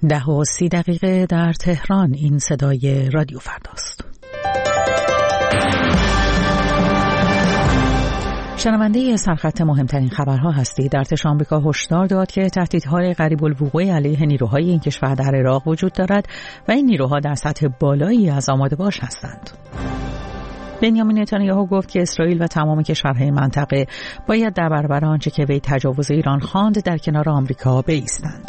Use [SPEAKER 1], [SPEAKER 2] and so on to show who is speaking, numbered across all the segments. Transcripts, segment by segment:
[SPEAKER 1] 10:30 در تهران. این صدای رادیو فرداست. شنونده سرخط مهمترین خبرها هستید. ارتش آمریکا هشدار داد که تهدیدهای قریب الوقوع علیه نیروهای این کشور در عراق وجود دارد و این نیروها در سطح بالایی از آماده باش هستند. بنیامین نتانیاهو گفت که اسرائیل و تمام کشورهای منطقه باید در برابر آنچه که وی تجاوز ایران خواند در کنار آمریکا بایستند.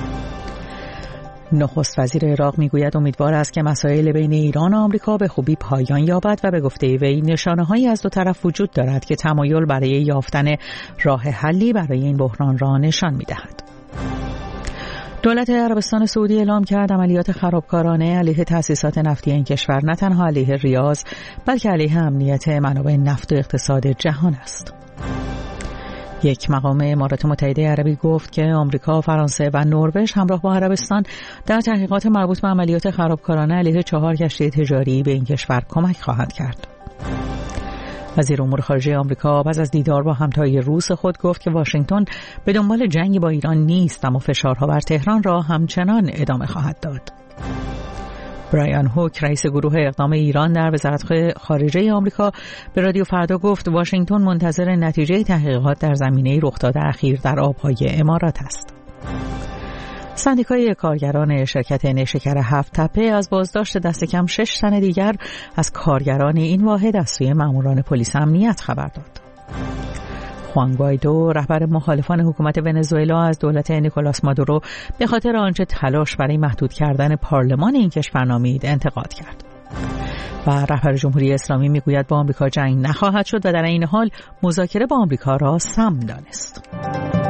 [SPEAKER 1] نخست وزیر عراق میگوید امیدوار است که مسائل بین ایران و آمریکا به خوبی پایان یابد و به گفته وی نشانه‌هایی از دو طرف وجود دارد که تمایل برای یافتن راه حلی برای این بحران را نشان می‌دهد. دولت عربستان سعودی اعلام کرد عملیات خرابکارانه علیه تأسیسات نفتی این کشور نه تنها علیه ریاض بلکه علیه امنیت منابع نفت و اقتصاد جهان است. یک مقام امارات متحده عربی گفت که آمریکا، فرانسه و نروژ همراه با عربستان در تحقیقات مربوط به عملیات خرابکارانه علیه 4 کشتی تجاری به این کشور کمک خواهند کرد. وزیر امور خارجه آمریکا پس از دیدار با همتای روس خود گفت که واشنگتن به دنبال جنگی با ایران نیست، اما فشارها بر تهران را همچنان ادامه خواهد داد. برایان هوک، رئیس گروه اقدام ایران در وزارت خارجه آمریکا، به رادیو فردا گفت واشنگتن منتظر نتیجه تحقیقات در زمینه رخداد اخیر در آبهای امارات است. سندیکای کارگران شرکت نیشکر هفت تپه از بازداشت دست کم 6 تن دیگر از کارگران این واحد از سوی ماموران پلیس امنیت خبر داد. خوان گوایدو، رهبر مخالفان حکومت ونزوئلا، از دولت نیکولاس مادورو به خاطر آنچه تلاش برای محدود کردن پارلمان این کشور نامید انتقاد کرد. و رهبر جمهوری اسلامی میگوید با آمریکا جنگ نخواهد شد و در این حال مذاکره با آمریکا را سم دانست.